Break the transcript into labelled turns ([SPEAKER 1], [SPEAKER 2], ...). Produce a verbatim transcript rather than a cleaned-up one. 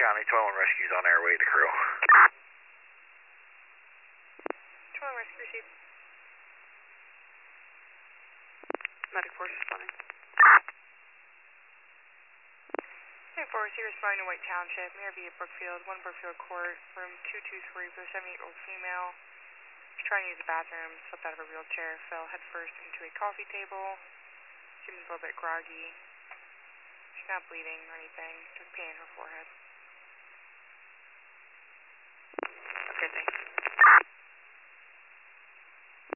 [SPEAKER 1] County, twenty-one rescues on our way to crew.
[SPEAKER 2] twenty-one rescue received. Medic force responding. twenty-four, is here responding to White Township, near via Brookfield, one Brookfield Court, room two two three for a seventy-eight-year-old female. She's trying to use the bathroom, slipped out of her wheelchair, fell headfirst into a coffee table. Seems a little bit groggy. She's not bleeding or anything, just pain in her forehead. Okay, thanks.